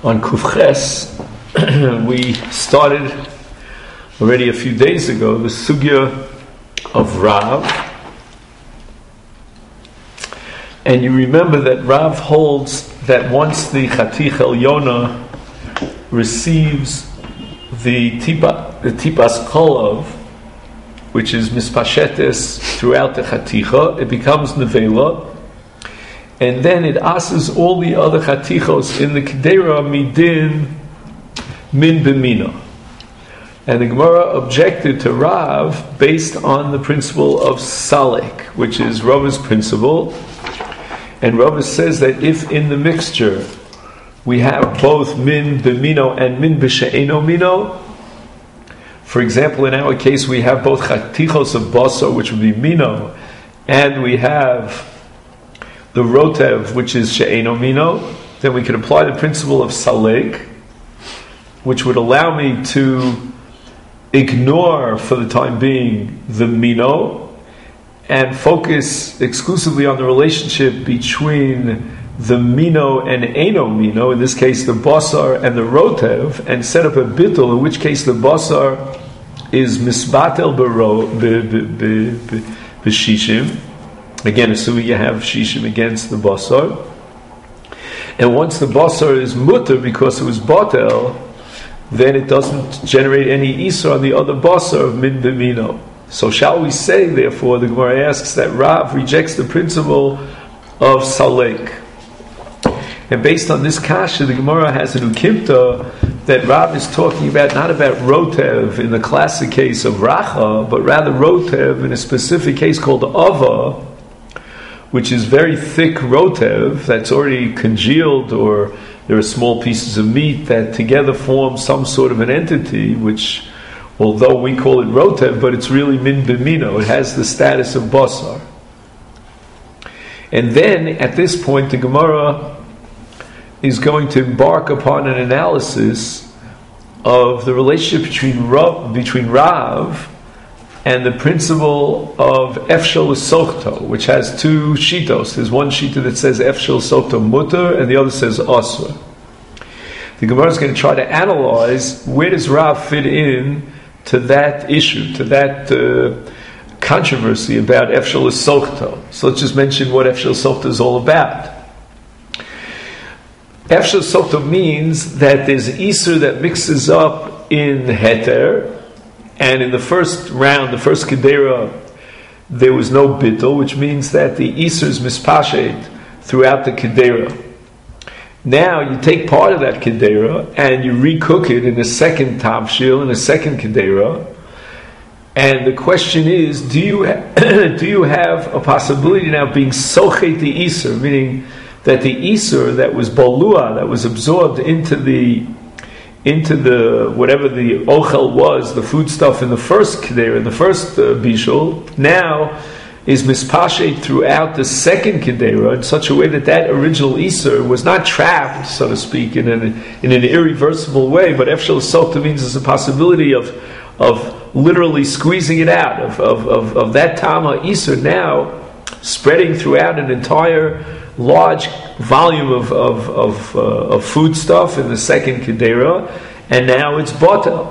on Kufches, we started already a few days ago the sugya of Rav, and you remember that Rav holds that once the Chatich Elyona receives the tipas kolov, which is mispashetes throughout the chaticha, it becomes nevela, and then it asks all the other chatichos in the kedera midin min b'mina. And the Gemara objected to Rav based on the principle of salek, which is Rav's principle. And Rav says that if in the mixture we have both min b'mino and min b'she'eno mino, for example, in our case we have both chatichos of basar, which would be mino, and we have the rotev, which is she'eno mino, then we can apply the principle of salek, which would allow me to ignore for the time being the mino and focus exclusively on the relationship between the mino and eno mino, in this case the basar and the rotev, and set up a bittul, in which case the basar is misbatel b'shishim. Again, assuming you have shishim against the basar. And once the basar is mutter because it was batel, then it doesn't generate any isur on the other basar of min b'mino. So shall we say, therefore, the Gemara asks that Rav rejects the principle of salek. And based on this kasha, the Gemara has an ukimta that Rav is talking about, not about rotev in the classic case of racha, but rather rotev in a specific case called ava, which is very thick rotev that's already congealed, or there are small pieces of meat that together form some sort of an entity, which, although we call it rotev, but it's really min b'mino. It has the status of basar. And then, at this point, the Gemara is going to embark upon an analysis of the relationship between Rav and the principle of efshel sochto, which has two shitos. There's one shita that says efshel sochto mutter, and the other says asur. The Gemara is going to try to analyze where does Rav fit in to that issue, to that controversy about efshel sochto. So let's just mention what efshel sochto is all about. Efshel sochto means that there's isur that mixes up in heter. And in the first round, the first kedera, there was no bittul, which means that the isur is mispashet throughout the kedera. Now you take part of that kedera and you recook it in a second tavshil, in a second kedera. And the question is, do you have a possibility now of being sochet the isur, meaning that the isur that was bolua, that was absorbed into the whatever the ochel was, the foodstuff in the first kedera, in the first bishul, now is mispashet throughout the second kedera in such a way that that original isur was not trapped, so to speak, in an irreversible way, but efshel sochta means there's a possibility of literally squeezing it out, of that tama isur now spreading throughout an entire large volume of foodstuff in the second kedera, and now it's batel.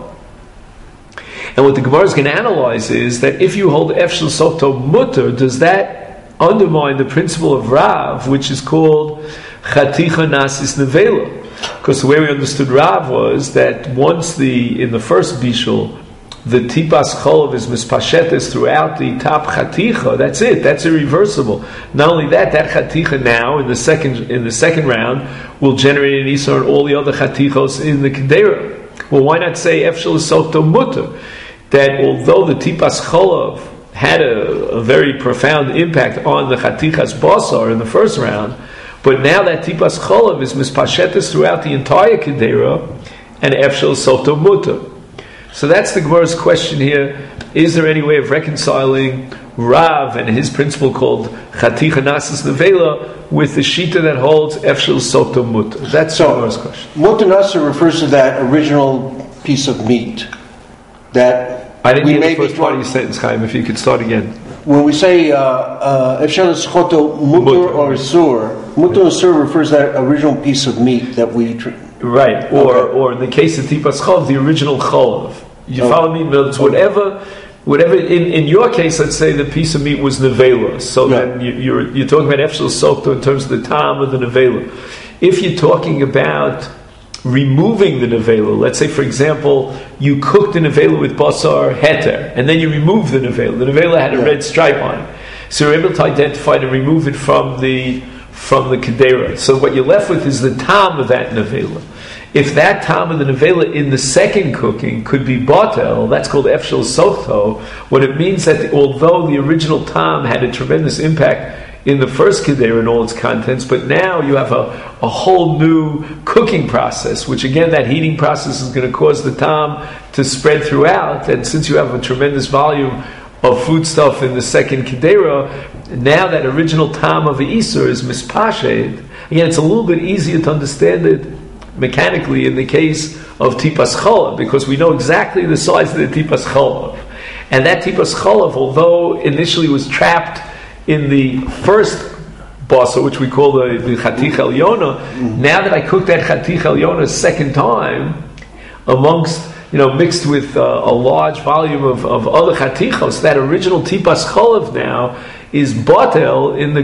And what the Gemara is going to analyze is that if you hold efshel sochto mutter, does that undermine the principle of Rav, which is called chaticha nasis nevela? Because the way we understood Rav was that once in the first bishul, the tipas cholov is mispashetes throughout the top chaticha. That's it. That's irreversible. Not only that chaticha now in the second round will generate an isur on all the other chatichos in the kedera. Well, why not say efshel sochto mutter? That although the tipas cholov had a very profound impact on the chatichas basar in the first round, but now that tipas cholov is mispashetes throughout the entire kedera, and efshel sochto mutter. So that's the Gemara's question here. Is there any way of reconciling Rav and his principle called Chaticha Nasis Nevela with the Shita that holds Efshel Sochto Mutter? That's the Gemara's question. Mutter Nasir refers to that original piece of meat that I didn't hear the first part of your sentence, Chaim, if you could start again. When we say Efshel Sochto Mutter or Sur, Mutter or Sur refers to that original piece of meat that we Right, or in the case of Tipas Cholav, the original Cholav. You follow me? Whatever. In your case, let's say the piece of meat was nevela. So then you're talking about efshel softo in terms of the time of the nevela. If you're talking about removing the nevela, let's say, for example, you cooked the nevela with basar heter, and then you remove the nevela. The nevela had a red stripe on it, so you're able to identify and remove it from the kedera. So what you're left with is the tam of that nevela. If that tam of the nevela in the second cooking could be batel, that's called efshel softo. What it means that although the original tam had a tremendous impact in the first kedera and all its contents, but now you have a whole new cooking process, which again, that heating process is going to cause the tam to spread throughout, and since you have a tremendous volume of foodstuff in the second kedera, now that original tam of the Isur is mispashed. Again, it's a little bit easier to understand it mechanically in the case of Tipas Cholav, because we know exactly the size of the Tipas Cholav. And that Tipas Cholav, although initially was trapped in the first basa, which we call the Chatich Elyona, now that I cooked that Chatich Elyona a second time, amongst, mixed with a large volume of other Chatichos, that original Tipas Cholav now is batel in the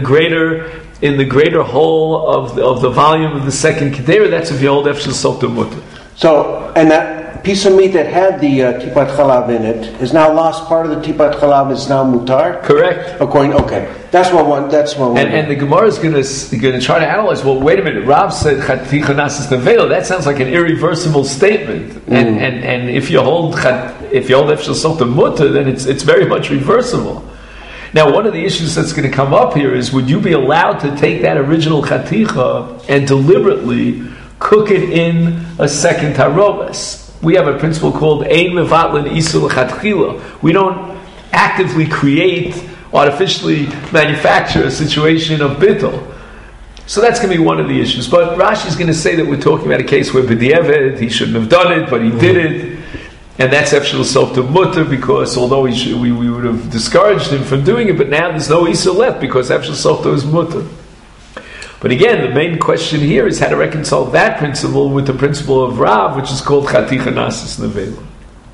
greater whole of the volume of the second kedera. That's if you hold efshel softo mutter. So, and that piece of meat that had the tipat chalav in it is now lost. Part of the tipat chalav is now mutar. Correct. That's one. And the Gemara is going to try to analyze. Well, wait a minute. Rav said chaticha nasis nevela. That sounds like an irreversible statement. And if you hold efshel softo mutter, then it's very much reversible. Now, one of the issues that's going to come up here is, would you be allowed to take that original chaticha and deliberately cook it in a second tarobas? We have a principle called ein mevatlin isur l'chatchila. We don't actively artificially manufacture a situation of bittul. So that's going to be one of the issues. But Rashi is going to say that we're talking about a case where b'di'evet, he shouldn't have done it, but he did it. And that's efshel softo mutter, because although we would have discouraged him from doing it, but now there's no isur left because efshel softo is mutter. But again, the main question here is how to reconcile that principle with the principle of Rav, which is called chaticha nasis nevela.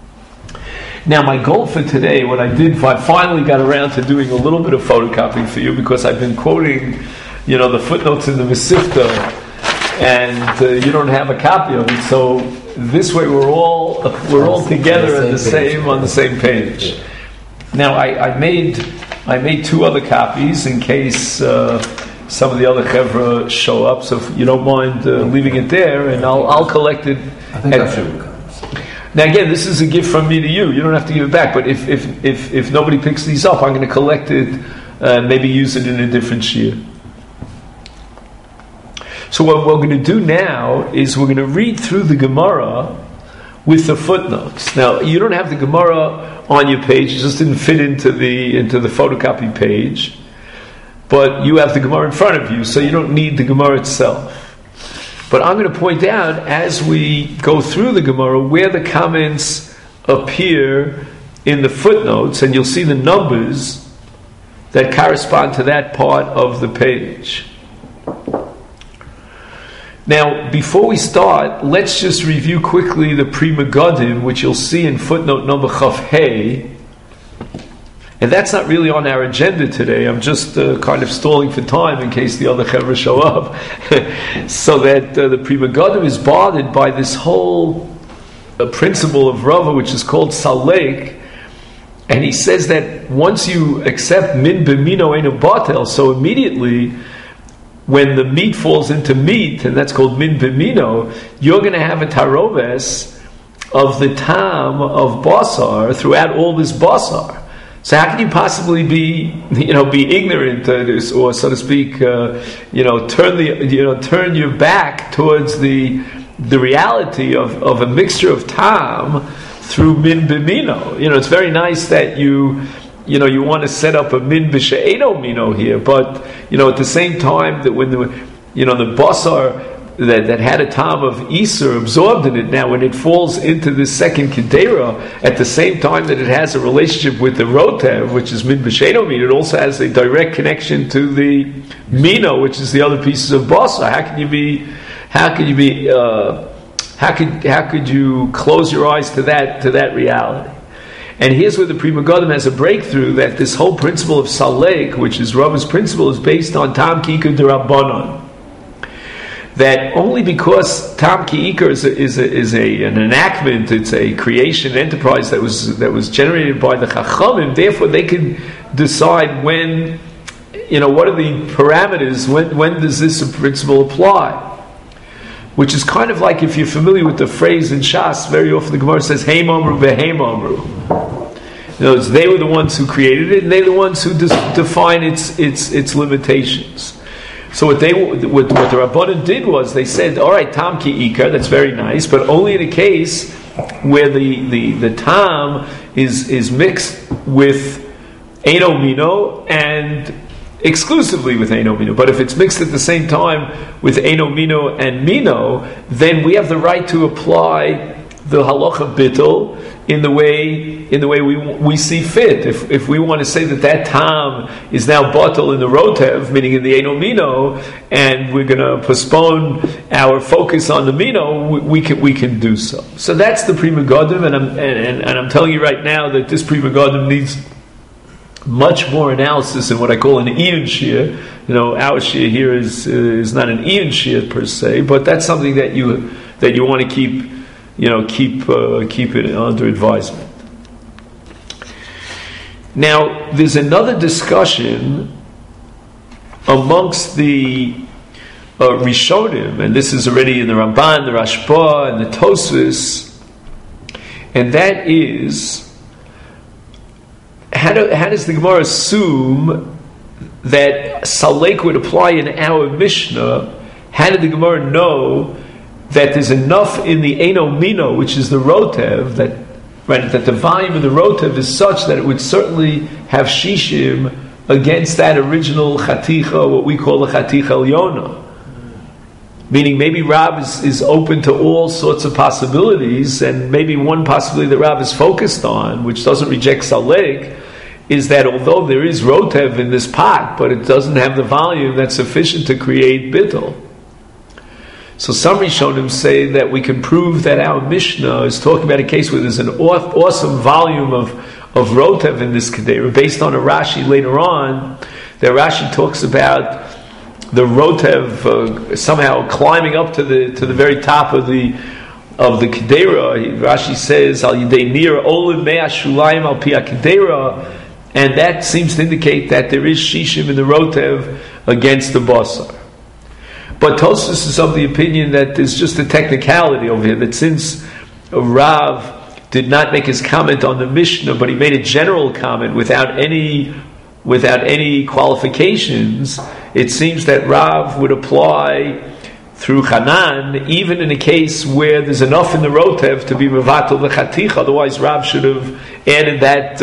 Now, my goal for today, I finally got around to doing a little bit of photocopying for you, because I've been quoting, the footnotes in the Mesivta, and you don't have a copy of it. So this way, we're all together on the same page. Now, I made two other copies in case some of the other chevra show up. So if you don't mind leaving it there, and I'll collect it. I think that should come. Now again, this is a gift from me to you. You don't have to give it back. But if nobody picks these up, I'm going to collect it and maybe use it in a different shiur. So what we're going to do now is we're going to read through the Gemara with the footnotes. Now, you don't have the Gemara on your page; it just didn't fit into the photocopy page. But you have the Gemara in front of you, so you don't need the Gemara itself. But I'm going to point out, as we go through the Gemara, where the comments appear in the footnotes, and you'll see the numbers that correspond to that part of the page. Now, before we start, let's just review quickly the Pri Megadim, which you'll see in footnote number Chaf Hey. And that's not really on our agenda today. I'm just kind of stalling for time in case the other chevra show up. So that the Pri Megadim is bothered by this whole principle of Rava, which is called Salek. And he says that once you accept min b'mino einu batel, so immediately when the meat falls into meat, and that's called min b'mino, you're going to have a taroves of the tam of basar throughout all this basar. So how can you possibly be ignorant to this, or so to speak, turn your back towards the reality of a mixture of tam through min b'mino? It's very nice that you want to set up a min b'she'eno mino here, but at the same time that when the basar that had a tam of Isur absorbed in it, now when it falls into the second Kedera, at the same time that it has a relationship with the Rotev, which is Min B'Sheno Min, it also has a direct connection to the Mino, which is the other pieces of Basar. How can you be How could you close your eyes to that reality? And here's where the Pri Megadim has a breakthrough, that this whole principle of Salek, which is Rava's principle, is based on Tam Ki Iker D'Rabbanan. That only because Tam Ki Iker is an enactment, it's a creation enterprise that was generated by the Chachamim, therefore they can decide when, what are the parameters, when does this principle apply? Which is kind of like, if you're familiar with the phrase in Shas, very often the Gemara says, Heim Amru V'Heim Amru. In other words, they were the ones who created it, and they're the ones who define its limitations. So what the Rabbanan did was, they said, all right, Tam Ki Iker, that's very nice, but only in a case where the Tam is mixed with Eino Mino and exclusively with Eino Mino. But if it's mixed at the same time with Eino Mino and Mino, then we have the right to apply the halacha bittul in the way we see fit. If we want to say that tam is now batel in the rotev, meaning in the Eino Mino, and we're going to postpone our focus on the Mino, we can do so. So that's the Pri Megadim, and I'm telling you right now that this Pri Megadim needs much more analysis than what I call an Iyun Shir. Our Shir here is not an Iyun Shir per se, but that's something that you want to keep it under advisement. Now, there's another discussion amongst the Rishonim, and this is already in the Ramban, the Rashba, and the Tosfos, and that is, how does the Gemara assume that Salek would apply in our Mishnah? How did the Gemara know that there's enough in the Eino Mino, which is the Rotev, that the volume of the Rotev is such that it would certainly have Shishim against that original Chaticha, what we call the Chaticha Elyona? Meaning maybe Rav is open to all sorts of possibilities, and maybe one possibility that Rav is focused on, which doesn't reject Salek, is that although there is Rotev in this pot, but it doesn't have the volume that's sufficient to create Bittul. So some Rishonim say that we can prove that our Mishnah is talking about a case where there's an awesome volume of Rotev in this Kedera, based on a Rashi later on. That Rashi talks about the Rotev somehow climbing up to the very top of the Kedera. Rashi says, Al Yidei Nir Olim Mea Shulayim Al Pi HaKedera, and that seems to indicate that there is Shishim in the Rotev against the Basar. But Tosfos is of the opinion that there's just a technicality over here, that since Rav did not make his comment on the Mishnah, but he made a general comment without any qualifications, it seems that Rav would apply through Hanan, even in a case where there's enough in the Rotev to be mevatel the Chatich. Otherwise, Rav should have added that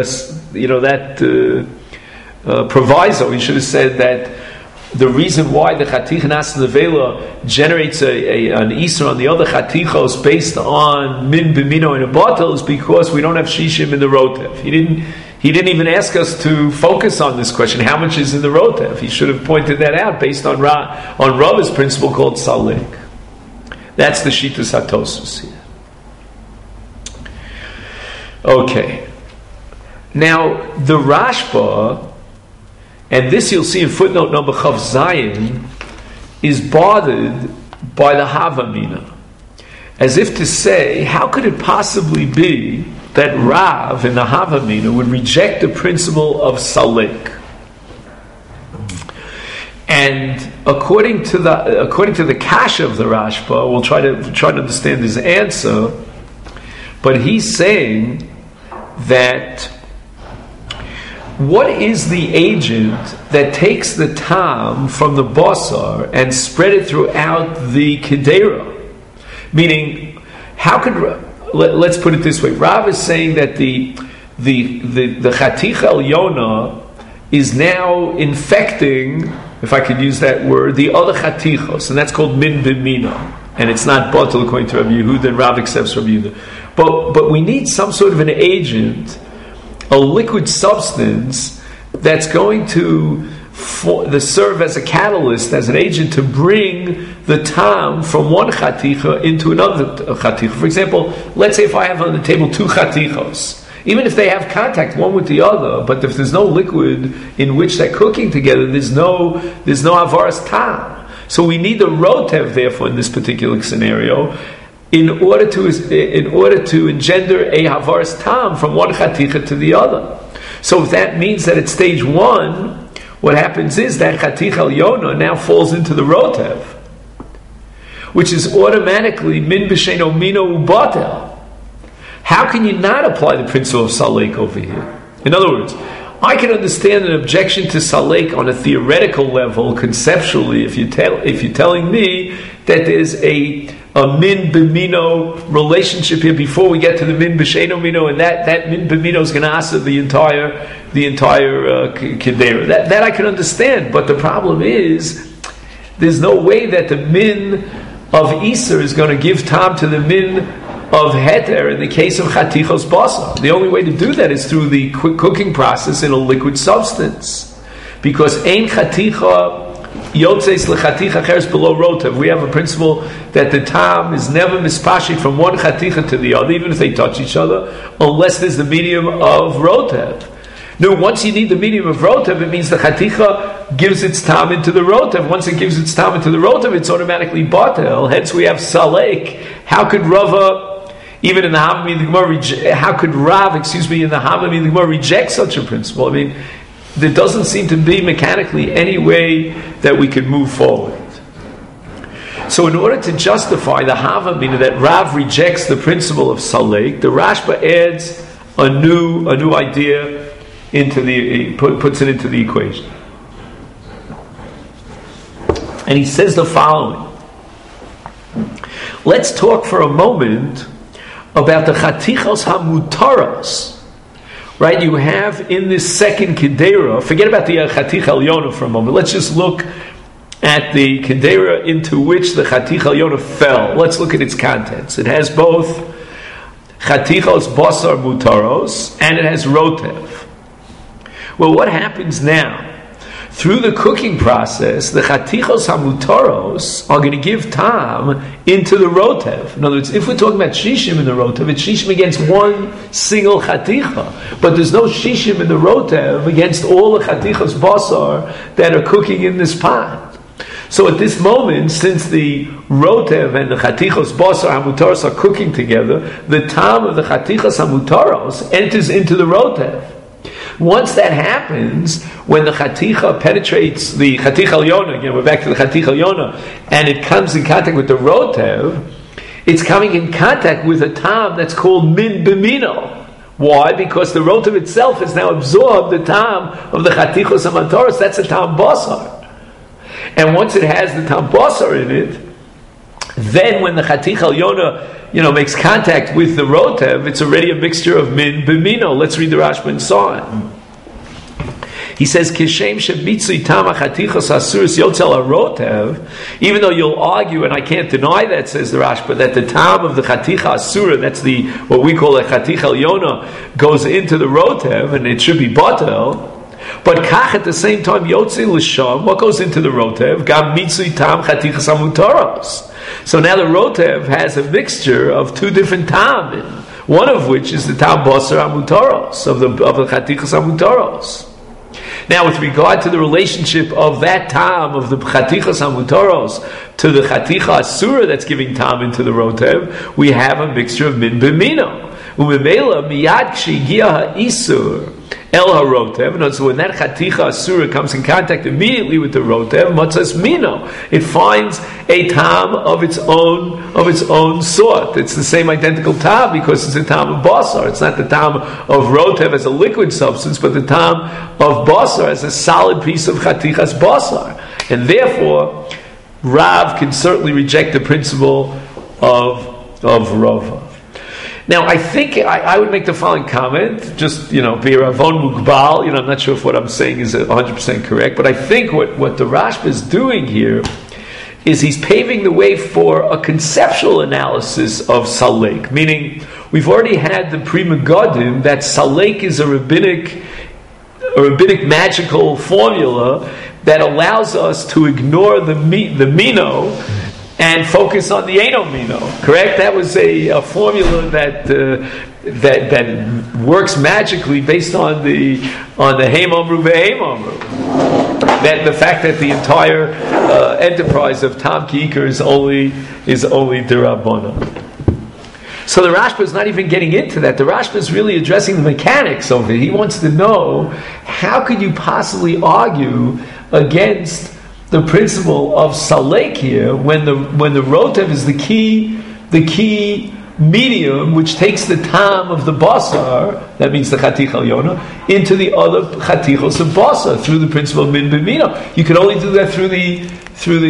proviso. He should have said that the reason why the Chatich Nas Nevela generates an Isra on the other Chatichos based on Min B'mino and a Batel is because we don't have Shishim in the Rotev. He didn't even ask us to focus on this question, how much is in the Rotev? He should have pointed that out based on Rava's principle called Salek. That's the Shitas HaTosfos here. Okay. Now, the Rashba, and this you'll see in footnote number Chav Zayin, is bothered by the Havamina. As if to say, how could it possibly be that Rav in the Havamina would reject the principle of Salek? And according to the Kasha of the Rashba, we'll try to understand his answer, but he's saying that what is the agent that takes the tam from the basar and spread it throughout the kedera? Meaning, how could, let's put it this way, Rav is saying that the Chaticha Elyona is now infecting, if I could use that word, the other Chatichos, and that's called Min B'mino. And it's not batel according to Rabbi Yehuda, and Rav accepts Rabbi Yehuda. But we need some sort of an agent, a liquid substance that's going to serve as a catalyst, as an agent to bring the tam from one chaticha into another chaticha. For example, let's say if I have on the table two chatichos, even if they have contact one with the other, but if there's no liquid in which they're cooking together, there's no avaras tam. So we need the rotev, therefore, in this particular scenario, in order to engender a havaras tam from one chaticha to the other. So if that means that at stage one, what happens is that chatichaelyona now falls into the rotev, which is automatically min b'sheino mino ubatel. How can you not apply the principle of salek over here? In other words, I can understand an objection to salek on a theoretical level, conceptually, if you're telling me that there's a min b'mino relationship here before we get to the min b'sheino mino, and that min b'mino is going to answer the entire kedera. That I can understand, but the problem is there's no way that the min of Iser is going to give tam to the min of heter in the case of chatichos basar. The only way to do that is through the quick cooking process in a liquid substance, because ein chaticha yotzeis lechatich acheres below rotev. We have a principle that the tam is never mispashik from one chaticha to the other, even if they touch each other, unless there's the medium of rotev. No, once you need the medium of rotev, it means the chaticha gives its tam into the rotev. Once it gives its tam into the rotev, it's automatically batel. Hence we have salek. How could Rava, even in the Havamim the Gemara, how could Rav, in the Havamim the Gemara reject such a principle? I mean, there doesn't seem to be mechanically any way that we could move forward. So in order to justify the Havamim that Rav rejects the principle of salek, the Rashba adds a new idea puts it into the equation. And he says the following. Let's talk for a moment about the chatichos hamutaros. Right, you have in this second kedera, forget about the chatichaelyona for a moment. Let's just look at the kedera into which the chatichaelyona fell. Let's look at its contents. It has both chatichos basar mutaros and it has rotev. Well, what happens now? Through the cooking process, the chatichos hamutaros are going to give tam into the rotev. In other words, if we're talking about shishim in the rotev, it's shishim against one single chaticha. But there's no shishim in the rotev against all the chatichos basar that are cooking in this pot. So at this moment, since the rotev and the chatichos basar hamutaros are cooking together, the tam of the chatichos hamutaros enters into the rotev. Once that happens, when the chaticha penetrates the chatichaelyona, we're back to the chatichaelyona, and it comes in contact with the rotev, it's coming in contact with a tam that's called min b'mino. Why? Because the rotev itself has now absorbed the tam of the chatichos hamutaros. That's a tam basar. And once it has the tam basar in it, then when the chatichaelyona makes contact with the rotev, it's already a mixture of min b'mino. Let's read the Rashba and so on. He says, "Kishem shebitzui tam chatichos asuris yotzel harotev." Even though you'll argue, and I can't deny that, says the Rashba, that the tam of the chaticha asura, that's the what we call a chatichaelyona, goes into the rotev, and it should be batel. But kach at the same time yotze l'sham, what goes into the rotev? Gam mitzui tam chatichos hamutaros. So now the rotev has a mixture of two different tam, one of which is the tam basar hamutaros of the chatichos hamutaros. Now, with regard to the relationship of that tam of the chatichos hamutaros to the chaticha asura that's giving tam into the rotev, we have a mixture of min b'mino. Umemela miyad kshigia ha'isur el harotev. And so when that chaticha asura comes in contact immediately with the rotev, matzas mino, it finds a tam of its own sort. It's the same identical tam because it's a tam of basar. It's not the tam of rotev as a liquid substance, but the tam of basar as a solid piece of chatichas basar. And therefore, Rav can certainly reject the principle of Rava. Now, I think I would make the following comment, just, B'Ravon Mugbal, I'm not sure if what I'm saying is 100% correct, but I think what the Rashba is doing here is he's paving the way for a conceptual analysis of Salek, meaning we've already had the Pri Megadim that Salek is a rabbinic rabbinic magical formula that allows us to ignore the mino and focus on the eno mino. Correct? That was a formula that works magically based on the Heim Amru ve'Heim Amru. That the fact that the entire enterprise of Tam Ki'ikar is only D'Rabbanan. So the Rashba is not even getting into that. The Rashba is really addressing the mechanics of it. He wants to know, how could you possibly argue against the principle of Salek here when the Rotev is the key medium which takes the tam of the basar, that means the Chatich Alyona, into the other Chatichos of basar through the principle of min b'mino. You can only do that through the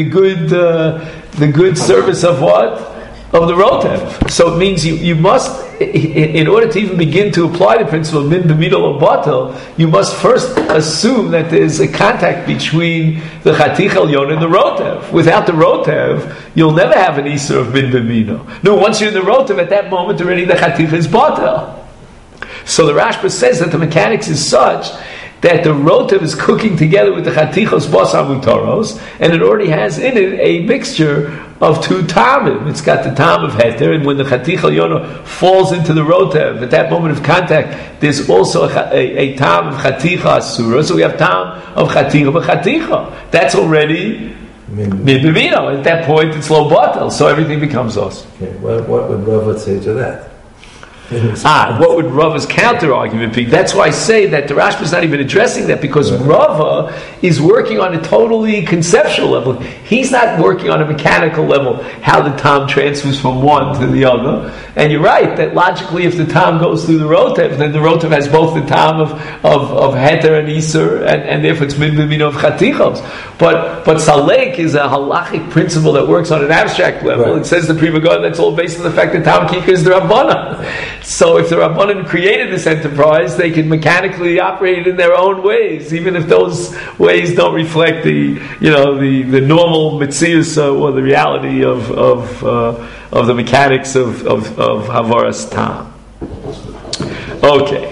good service of what? Of the Rotev. So it means you must, in order to even begin to apply the principle of min b'mino or batel, you must first assume that there's a contact between the Chatich Elyon and the Rotev. Without the Rotev, you'll never have an Isur of min b'mino. No, once you're in the Rotev, at that moment already the Chatich is batel. So the Rashba says that the mechanics is such that the Rotev is cooking together with the Chatichos Basar Mutaros, and it already has in it a mixture of two tamim. It's got the tam of heter, and when the Chatich Elyon falls into the Rotev, at that moment of contact, there's also a tam of Chaticha Asura, so we have tam of Chaticha b'Chaticha. That's already min b'mino. At that point, it's lo batel, so everything becomes us. Okay. What would Rava say to that? What would Rava's counter argument be? That's why I say that the Rashba is not even addressing that, because Rava is working on a totally conceptual level. He's not working on a mechanical level, how the tam transfers from one to the other. And you're right, that logically if the tam goes through the Rotev, then the Rotev has both the tam of Heter and Isur, and therefore it's min b'mino of Chatichos. But Salek is a halachic principle that works on an abstract level. Right. It says the Pri Megadim, that's all based on the fact that Tam Ki'ikar is the Rabbanan. So if the Rabbanan created this enterprise, they can mechanically operate it in their own ways, even if those ways don't reflect the normal metzius or the reality of the mechanics of Havaras Tam. Okay.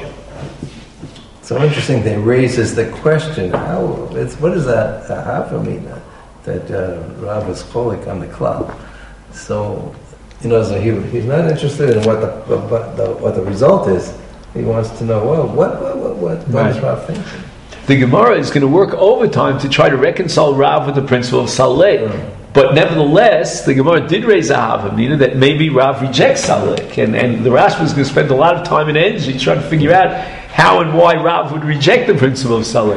So interesting. That raises the question: what does that hava mean? That Rav is cholik on the cloud. So. So he's not interested in what the result is. He wants to know, what is Rav thinking? The Gemara is going to work overtime to try to reconcile Rav with the principle of Salek. Right. But nevertheless, the Gemara did raise a havamina that maybe Rav rejects Salek, and the Rashba is going to spend a lot of time and energy trying to figure out how and why Rav would reject the principle of Salek.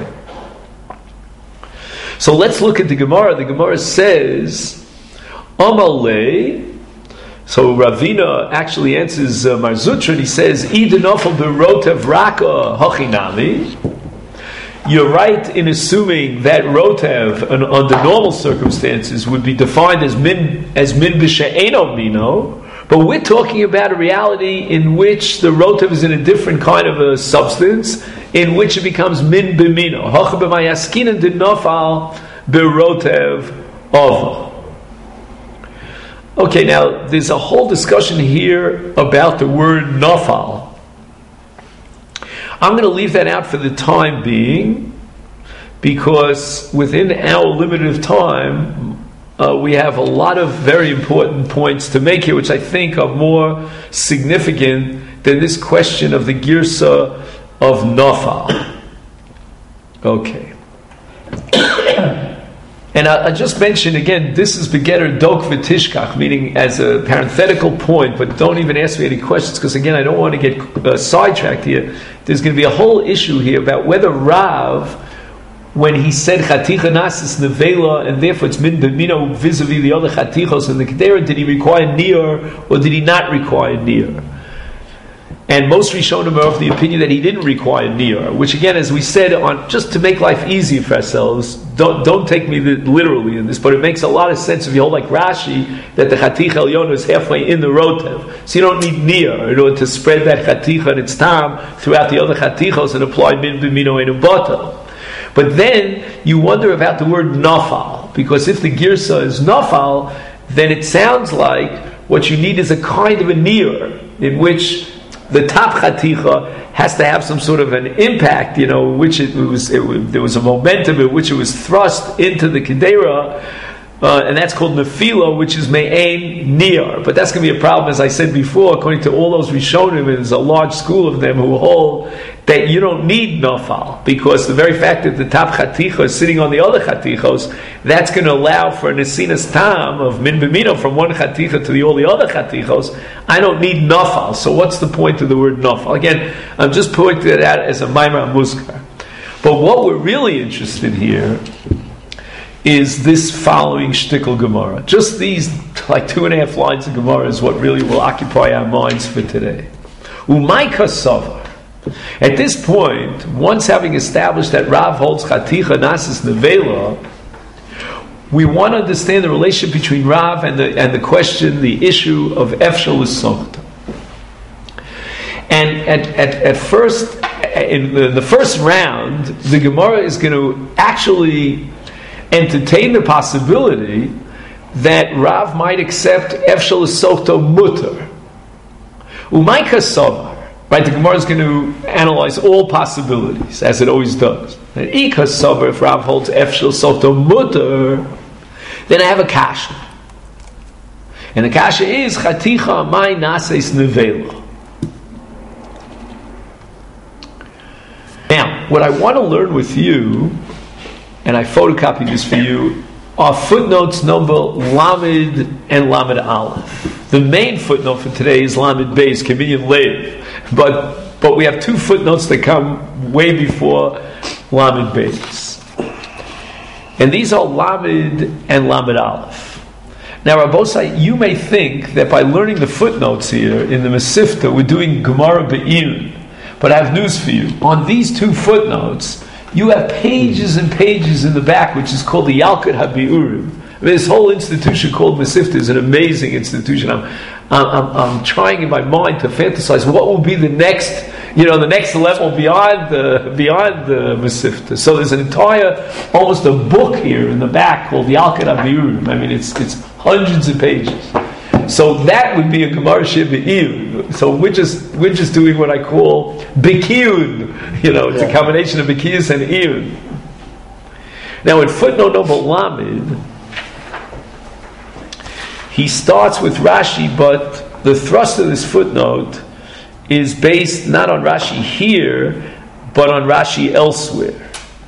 So let's look at the Gemara. The Gemara says, Amalei. So Ravina actually answers Mar Zutra, and he says, "Idenofel berotev raka hachinami." You're right in assuming that rotev, under normal circumstances, would be defined as min b'she'eno mino. But we're talking about a reality in which the rotev is in a different kind of a substance, in which it becomes min b'mino. Hach b'mayaskinen dinofal berotev ova. Okay, now there's a whole discussion here about the word nafal. I'm going to leave that out for the time being, because within our limited time, we have a lot of very important points to make here, which I think are more significant than this question of the girsa of nafal. Okay. And I just mentioned again, this is begetter dok v'tishkach, meaning as a parenthetical point, but don't even ask me any questions, because again, I don't want to get sidetracked here. There's going to be a whole issue here about whether Rav, when he said chaticha nasis nevela, and therefore it's min b'mino vis-a-vis the other chatichos in the kedera, did he require niyur or did he not require niyur? And most Rishonim are of the opinion that he didn't require niyur, which again, as we said, just to make life easy for ourselves, don't take me literally in this, but it makes a lot of sense if you hold like Rashi, that the Chatich Elyon is halfway in the Rotev. So you don't need niyur in order to spread that Chaticha and its tam throughout the other Chatichos and apply min b'mino and batel. But then you wonder about the word nafal, because if the girsa is nafal, then it sounds like what you need is a kind of a niyur, in which the top chaticha has to have some sort of an impact, there was a momentum in which it was thrust into the kedera, and that's called nefila, which is me'ain niyar. But that's going to be a problem, as I said before, according to all those Rishonim, and there's a large school of them who hold that you don't need nafal, because the very fact that the top chaticha is sitting on the other chatichos, that's going to allow for an esinas tam of min b'mino from one chaticha to all the other chatichos. I don't need nafal. So what's the point of the word nafal? Again, I'm just pointing it out as a maimar muskar. But what we're really interested here is this following shtickle Gemara. Just these 2.5 lines of Gemara is what really will occupy our minds for today. Umayka savar. At this point, once having established that Rav holds chaticha nasis nevela, we want to understand the relationship between Rav and the question, the issue of efshel l'sochta. And at first, in the first round, the Gemara is going to actually entertain the possibility that Rav might accept efshel l'sochta mutter. Umayka savar. Right, the Gemara is going to analyze all possibilities, as it always does. And Ika savar, if Rav holds efshel l'sochta mutter, then I have a kasha. And the kasha is chaticha mai nases nevela. Now, what I want to learn with you, and I photocopied this for you, are footnotes number Lamed and Lamed Aleph. The main footnote for today is Lamed Beis, Keminyan Lev. But we have two footnotes that come way before Lamed Beis. And these are Lamed and Lamed Aleph. Now, Rabbosai, you may think that by learning the footnotes here in the Mesifta, we're doing Gemara Be'irun. But I have news for you. On these two footnotes, you have pages and pages in the back, which is called the Yalkut HaBi'urim. This whole institution called Mesifta is an amazing institution. I'm trying in my mind to fantasize what will be the next level beyond the Mesifta. So there's an entire, almost a book here in the back called the Yalkut HaBi'urim. I mean, it's hundreds of pages. So that would be a Gemara Shebe'ir. So we're just doing what I call Bikiyun. It's a combination of Bikiyus and Iyun. Now in footnote number Lamed, he starts with Rashi, but the thrust of this footnote is based not on Rashi here, but on Rashi elsewhere.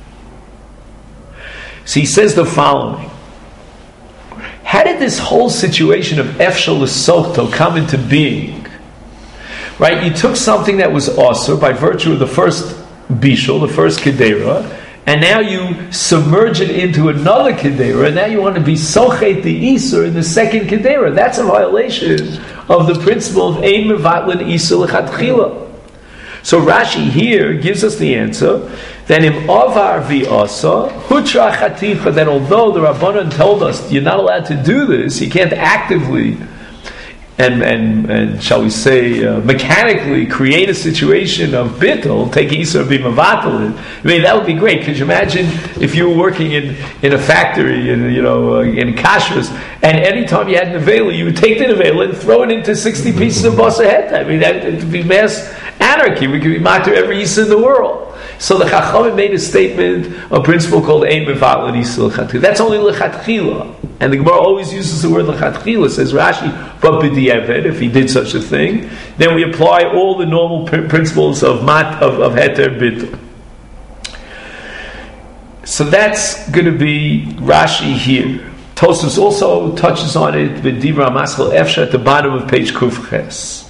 So he says the following. How did this whole situation of efshel l'sochta come into being? Right, you took something that was asur by virtue of the first bishul, the first kedera, and now you submerge it into another kedera, and now you want to be sochet the isur in the second kedera. That's a violation of the principle of ein mevatlin isur l'chatchila. So Rashi here gives us the answer that im avar v'asa hutra chaticha, that although the Rabbanan told us you're not allowed to do this, you can't actively and shall we say mechanically create a situation of bittul, take isur b'mavatalin. I mean, that would be great. Could you imagine if you were working in a factory in kashrus, and any time you had nevela, you would take the nevela and throw it into 60 pieces of basa heta. I mean, that would be mass anarchy. We could be matter every isur in the world. So the Chachamim made a statement, a principle called ein mevatlin isur l'chatchila. That's only l'chatchila. And the Gemara always uses the word l'chatchila, says Rashi, but b'di'evet, if he did such a thing, then we apply all the normal principles of heter bittul. So that's going to be Rashi here. Tosfos also touches on it with Dibra Maschal Efsha at the bottom of page Kuf Ches.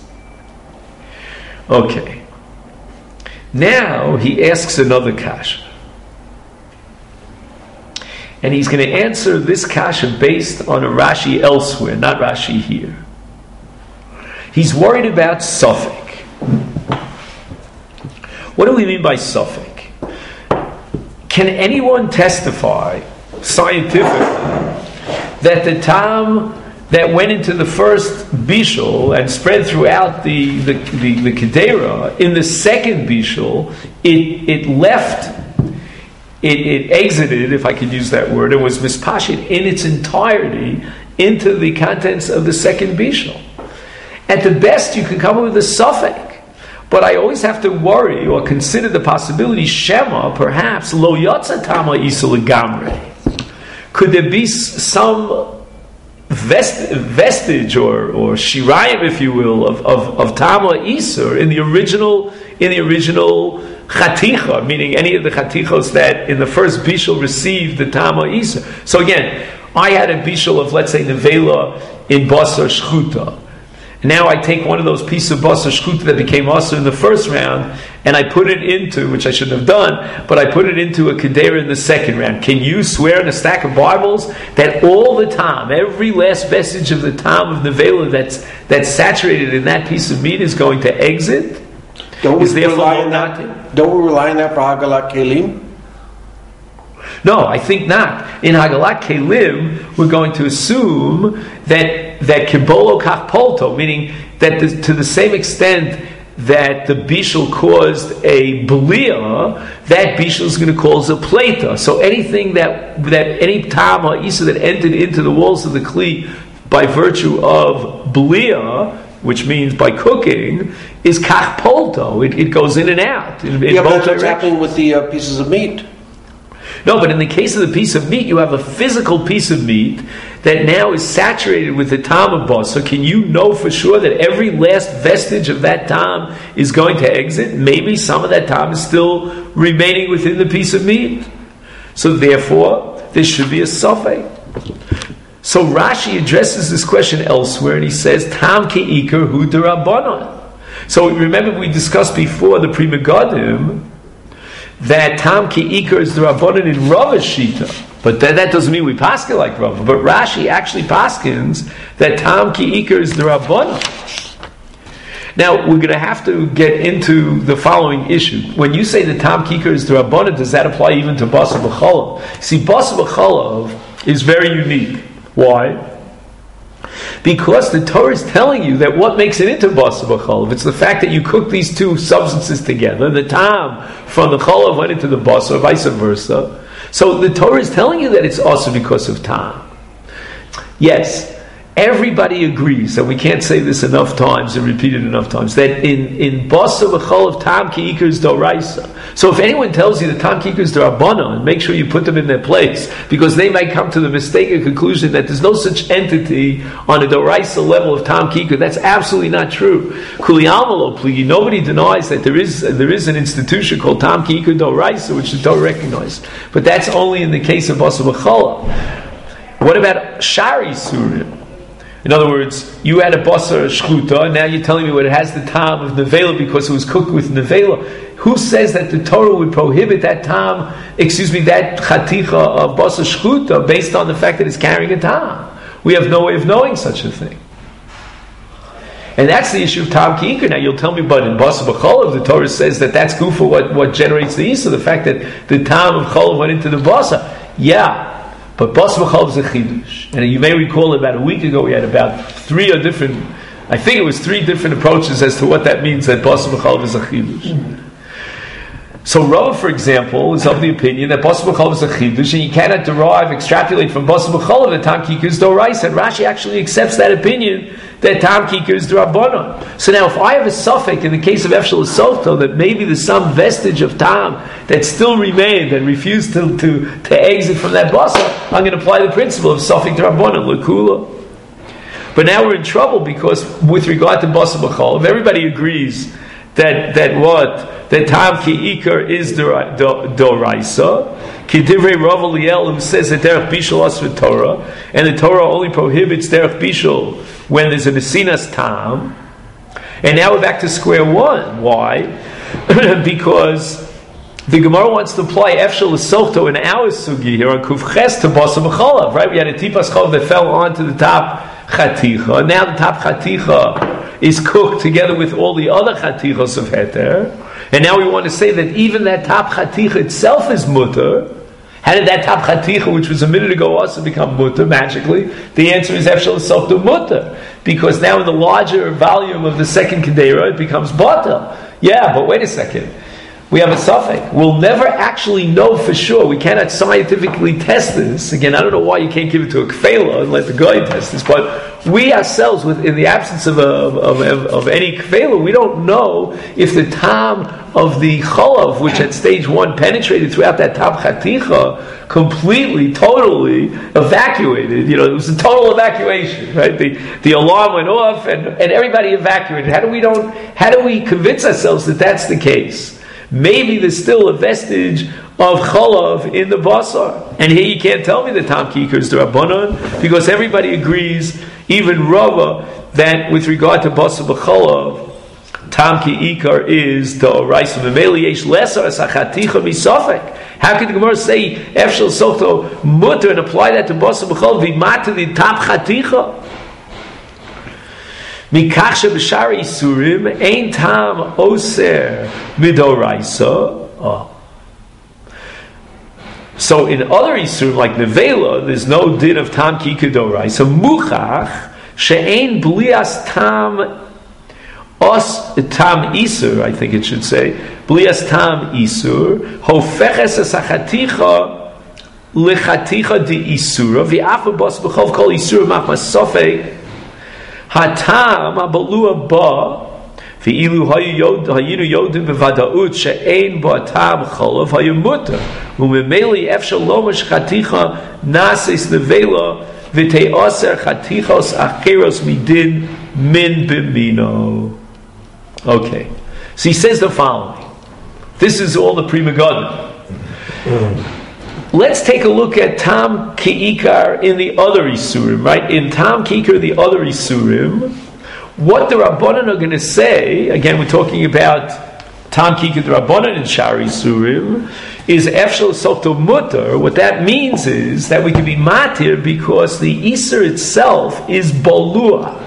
Okay. Now he asks another kasha. And he's going to answer this kasha based on a Rashi elsewhere, not Rashi here. He's worried about Suffolk. What do we mean by Suffolk? Can anyone testify scientifically that the tam that went into the first bishul and spread throughout the kedera, in the second bishul, it left, it exited, if I could use that word, and was mispashit in its entirety into the contents of the second bishul? At the best, you can come up with a suffix. But I always have to worry or consider the possibility, Shema, perhaps, lo yotza tama isa legamre. Could there be some vestige or shirayim, if you will, of tama isur in the original chaticha, meaning any of the chatichos that in the first bishul received the tama isur. So again, I had a bishul of, let's say, nevela in basar shchuta. Now I take one of those pieces of basar shchuta that became asur in the first round, and I put it into, which I shouldn't have done, but I put it into a kedera in the second round. Can you swear in a stack of Bibles that all the time, every last vestige of the time of nevela that's saturated in that piece of meat is going to exit? Don't we rely on that for Hagalat Kelim? No, I think not. In Hagalat Kelim, we're going to assume that kibolo kach polto, meaning that to the same extent that the bishul caused a belia, that bishul is going to cause a plata. So anything that any tam or isa that entered into the walls of the kli by virtue of belia, which means by cooking, is kach polto. It goes in and out. In but that's what's happening with the pieces of meat. No, but in the case of the piece of meat, you have a physical piece of meat that now is saturated with the tam of bas. So can you know for sure that every last vestige of that tam is going to exit? Maybe some of that tam is still remaining within the piece of meat. So therefore, there should be a safek. So Rashi addresses this question elsewhere, and he says, tam ke'ikar hu d'Rabbanan. So remember we discussed before the Pri Megadim that tam ki'ikar is the Rabbanan in Rava's Shita. But that doesn't mean we paskin like Rava. But Rashi actually paskins that tam ki'ikar is the Rabbanan. Now, we're going to have to get into the following issue. When you say that tam ki'ikar is the Rabbanan, does that apply even to Basar B'chalav? See, Basar B'chalav is very unique. Why? Because the Torah is telling you that what makes it into basar b'chalav, it's the fact that you cook these two substances together. The tam from the chalav went into the basar, vice versa. So the Torah is telling you that it's also because of tam. Yes, everybody agrees, and we can't say this enough times and repeat it enough times, that in basar b'chalav tam ki'ikar is doraisa. So if anyone tells you that tam ki'ikar is d'Rabbanan, make sure you put them in their place, because they might come to the mistaken conclusion that there's no such entity on a doraisa level of tam ki'ikar. That's absolutely not true. Kuli alma lo pligi. Nobody denies that there is an institution called tam ki'ikar doraisa, which the Torah recognizes. But that's only in the case of basar b'chalav. What about shari surim? In other words, you had a basar shchuta, and now you're telling me what it has the tam of nevela because it was cooked with nevela. Who says that the Torah would prohibit that that chaticha of basar shchuta based on the fact that it's carrying a tam? We have no way of knowing such a thing. And that's the issue of tam ki'ikar. Now you'll tell me, but in basar b'chalav, the Torah says that's good for what generates the isa, the fact that the tam of chalav went into the basar. Yeah. But basar b'chalav is a chidush, and you may recall about a week ago we had about three different approaches as to what that means that basar b'chalav is a chidush. So Rava, for example, is of the opinion that basar b'chalav is a chidush, and you cannot extrapolate from basar b'chalav that tam ki'ikar is doraisa. And Rashi actually accepts that opinion that tam ki'ikar is d'Rabbanan. So now, if I have a suffix in the case of Efshel Soto that maybe there's some vestige of tam that still remained and refused to exit from that basar, I'm going to apply the principle of suffix d'Rabbanan l'kula. But now we're in trouble because with regard to basar b'chalav, everybody agrees that tam ki'ikar is doraisa. Kidivrei Rav Eliel, who says that derech bishul asur Torah, and the Torah only prohibits derech bishul when there's a mesinas tam. And now we're back to square one. Why? Because the Gemara wants to apply Efshel L'Sochto in our sugi here on Kufches to basar b'chalav. Right? We had a tipas chalav that fell onto the top chaticha. Now the top chaticha is cooked together with all the other chatichos of heter. And now we want to say that even that top chaticha itself is mutter. How did that top chaticha, which was a minute ago, also become mutter magically? The answer is Efshel L'Sochto mutter. Because now in the larger volume of the second kedera, it becomes bata. Yeah, but wait a second. We have a suffix. We'll never actually know for sure. We cannot scientifically test this. Again, I don't know why you can't give it to a kfela and let the guy test this, but we ourselves, in the absence of any kfela, we don't know if the tam of the cholav, which at stage 1 penetrated throughout that top chaticha, completely, totally evacuated. It was a total evacuation, right? The alarm went off and everybody evacuated. How do we convince ourselves that that's the case? Maybe there's still a vestige of cholav in the basar. And here you can't tell me the tam ki ikar is the Rabbanon, because everybody agrees, even Rava, that with regard to basar b'cholav, tam ki ikar is the oraisa. Memeli yesh lesar as hachaticha misafek. How could the Gemara say efshel sochto mutter and apply that to basar b'cholav v'mata the tam chaticha? Mikach sheb'shari isurim ein tam oser midoraisa. So in other isurim like nevela, there's no din of tam ki kedoraisa. Muchach she'ein blias tam os tam isur. I think it should say blias tam isur hofeches es hachaticha lechatcha di isura v'afa bas b'chol kol isura machmas sofek. Hatam abalua ba ve'ilu hayinu yodim bevadaut she'ein ba tam cholav hayumuta umemeli efshel lomash chaticha nasis nevela v'tei aser chatichos acheros midin min bimino. Okay, so he says the following. This is all the Pri Megadim. Let's take a look at Tam Ki'ikar in the other Isurim, right? In Tam Ki'ikar, the other Isurim, what the Rabbanan are going to say, again, we're talking about Tam Ki'ikar, the Rabbanan in Shar Isurim, is Efshel Softo Mutter. What that means is that we can be matir because the Isur itself is Bolua.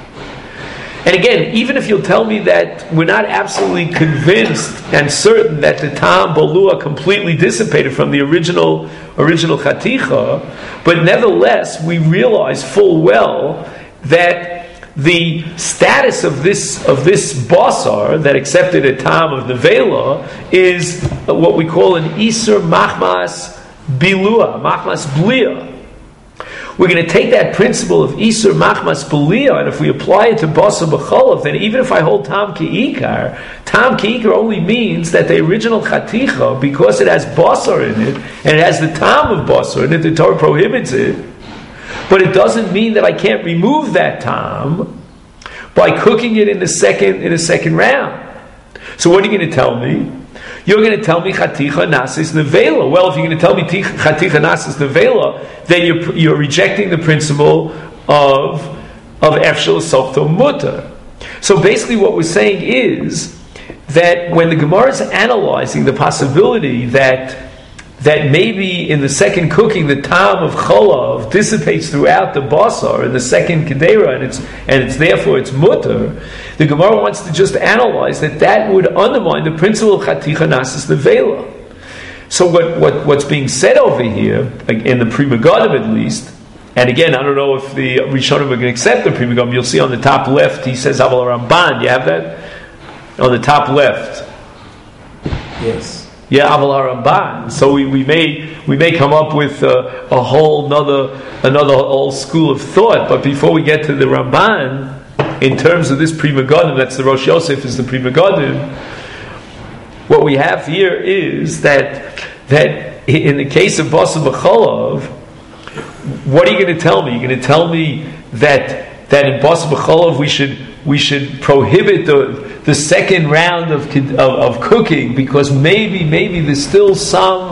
And again, even if you'll tell me that we're not absolutely convinced and certain that the Tam Bolua completely dissipated from the original Chaticha, but nevertheless we realize full well that the status of this basar that accepted a Tam of Nevela is what we call an Isur Machmas Bilua, Machmas Blia. We're going to take that principle of Isur Machmas Belia, and if we apply it to Basar B'cholav, then even if I hold Tam Ki'ikar only means that the original Chaticha, because it has Basar in it, and it has the Tam of Basar in it, the Torah prohibits it, but it doesn't mean that I can't remove that Tam by cooking it in a second round. So what are you going to tell me? You're going to tell me Chaticha Nasis Nevela. Well, if you're going to tell me Chaticha Nasis Nevela, then you're rejecting the principle of Efshel Softo Mutter. So basically what we're saying is that when the Gemara is analyzing the possibility that maybe in the second cooking the tam of cholav dissipates throughout the basar in the second kedera and it's therefore it's mutter, the Gemara wants to just analyze that would undermine the principle of chaticha nasis nevela. So what's being said over here in the Pri Megadim at least, and again I don't know if the Rishonim are going to accept the Pri Megadim. You'll see on the top left he says Aval Ramban. You have that on the top left. Yes. Yeah, Aval Ramban. So we may come up with a whole another old school of thought. But before we get to the Ramban, in terms of this Pri Megadim, that's the Rosh Yosef is the Pri Megadim. What we have here is that in the case of Basar B'cholav, what are you going to tell me? You're going to tell me that in Basar B'cholav we should prohibit the second round of cooking because maybe there's still some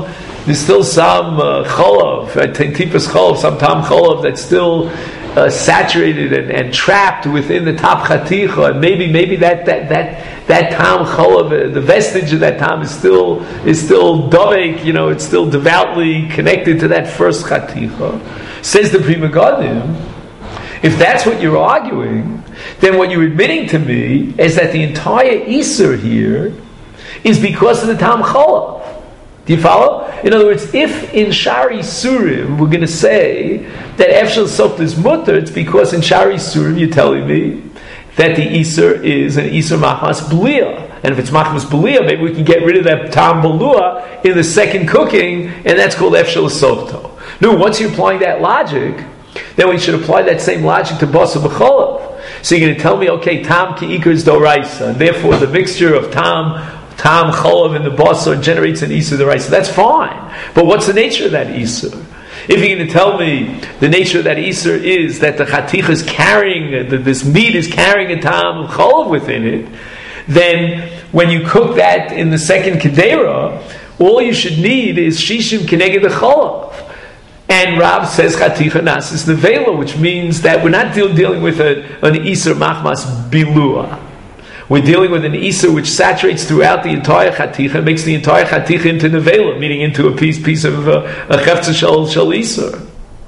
cholav, tipas cholav, some tam cholav that's still saturated and trapped within the top chaticha, and maybe that tam cholav, the vestige of that tam is still dovek, it's still devoutly connected to that first chaticha. Says the Pri Megadim, if that's what you're arguing, then what you're admitting to me is that the entire Isur here is because of the Tam Cholav. Do you follow? In other words, if in Shar Isurim we're going to say that Efshel Softa is mutter, it's because in Shar Isurim you're telling me that the Isur is an Isur Machmas Blia. and if it's machmas belia, maybe we can get rid of that tam balua in the second cooking, and that's called efshel softo. No, once you're applying that logic, then we should apply that same logic to basa b'cholav. So you're going to tell me, okay, tam ki'ikar is doraisa, and therefore the mixture of tam cholav and the basa generates an isur doraisa. That's fine, but what's the nature of that isur? If you're going to tell me the nature of that isur is that the chatich is carrying, this meat is carrying a tam of cholav within it, then when you cook that in the second kedera, all you should need is shishim keneged the cholav. And Rav says chaticha nasis nevela, which means that we're not dealing with an isur machmas bilua. We're dealing with an isur which saturates throughout the entire chaticha, makes the entire chaticha into nevela, meaning into a piece of a chefza shel isur.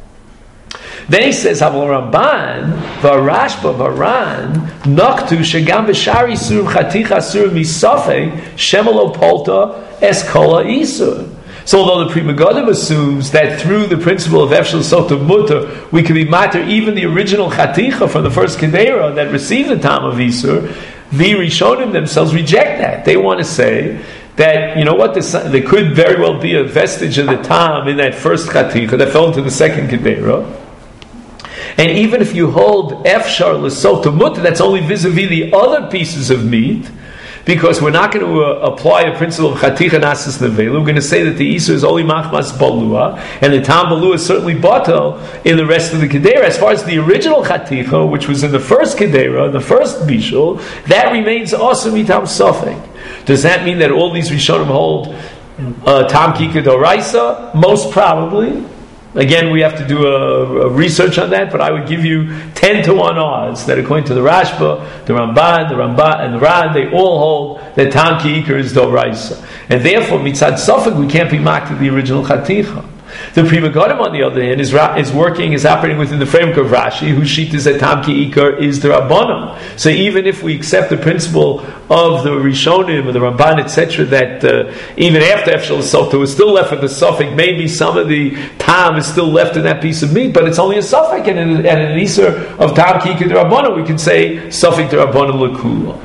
Then he says, Aval Ramban, Varashba Varan, Noktu Shegam B'Shari Sur Chaticha Sur Misafei Shemelo Polta Eskola Isur. So although the Pri Megadim assumes that through the principle of Efshel Sota Mutter, we can be matter even the original Chaticha from the first Kedera that received the Tam of Isur, the Rishonim themselves reject that. They want to say that, you know what, there could very well be a vestige of the Tam in that first Chaticha that fell into the second Kedera. And even if you hold Efshar L'Sota Mutter, that's only vis-a-vis the other pieces of meat, because we're not going to apply a principle of Chaticha Nasis Nevela. We're going to say that the Isur is only Machmas Balua, and the Tam Balua is certainly Batel in the rest of the Kedera. As far as the original Chaticha, which was in the first Kedera, the first Bishul, that remains also Mitam Sofek. Does that mean that all these Rishonim hold Tam Kika Doraisa? Most probably. Again, we have to do a research on that, but I would give you 10-1 odds that according to the Rashba, the Ramban, and the Ran, they all hold that Tam Ki Iker is Doraisa. And therefore, Mitzad Sofek, we can't be mocked at the original Chaticha. The Pri Megadim, on the other hand, is operating within the framework of Rashi, whose sheet is that Tam Ki Iker is the Rabbanim. So even if we accept the principle of the Rishonim or the Ramban, etc., that even after Efshel Softa was still left with the Sofek, maybe some of the Tam is still left in that piece of meat, but it's only a Sofek, and an Isur of Tam Ki Iker the Rabbanim, we can say Sofek the Rabbanim L'Kula.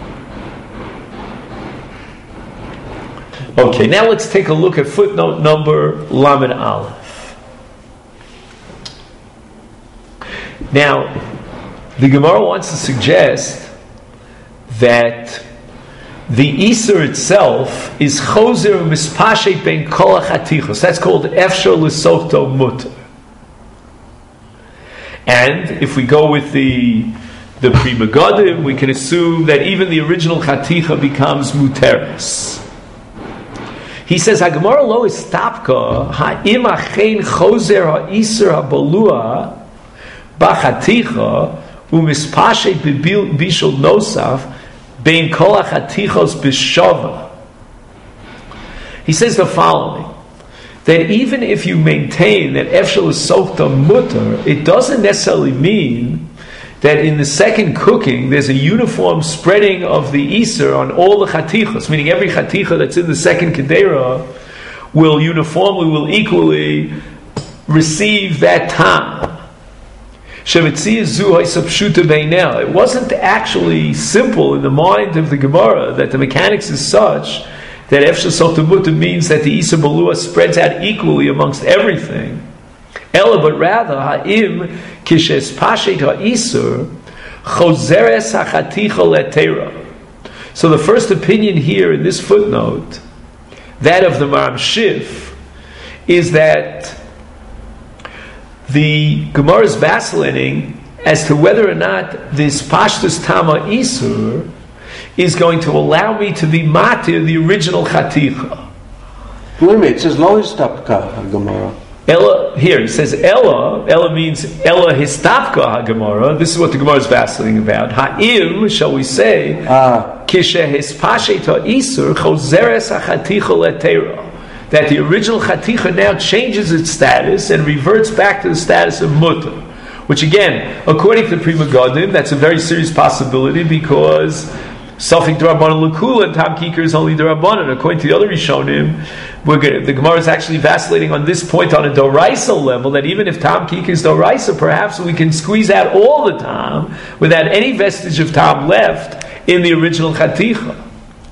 Okay, now let's take a look at footnote number Lamed Aleph. Now, the Gemara wants to suggest that the Isur itself is Chozer Mispashet Ben Kol HaChatichos. That's called Efshar L'Softo Mutter. And if we go with the Pri Megadim, we can assume that even the original Chaticha becomes Muteris. He says, HaGemara lo istapka ha'im achein chozer ha'isur ha'balua b'chaticha u'mispashet b'bishul nosaf bein kol ha'chatichos b'shava. He says the following, that even if you maintain that Efshel is softa mutter, it doesn't necessarily mean that in the second cooking there's a uniform spreading of the Isur on all the Chatichos, meaning every Chaticha that's in the second Kedera will equally receive that Tam. It wasn't actually simple in the mind of the Gemara that the mechanics is such that Efshel Softa Mutter means that the Isur Balua spreads out equally amongst everything. Ella, but rather, ha'im kishes pashet ha'isur chozeres ha'chaticha letera. So the first opinion here in this footnote, that of the Maram Shif, is that the Gemara is vacillating as to whether or not this pashtus tama isur is going to allow me to be matir the original chaticha. Wait a minute, it says lo istapka Gemara. Ella, here, he says Ella means Ella histapka ha-Gemara. This is what the Gemara is vacillating about. Ha'im, shall we say, kishe hispashet ha'isur chozeres ha'chaticha letera. That the original chaticha now changes its status and reverts back to the status of mutter. Which again, according to the Pri Megadim, that's a very serious possibility because Sofik D'Rabbanan L'Kula and Tam Kikar is only D'Rabbanan. According to the other Rishonim, the Gemara is actually vacillating on this point on a Doraisa level, that even if Tam Kikar is Doraisa, perhaps we can squeeze out all the Tam without any vestige of Tam left in the original Chaticha.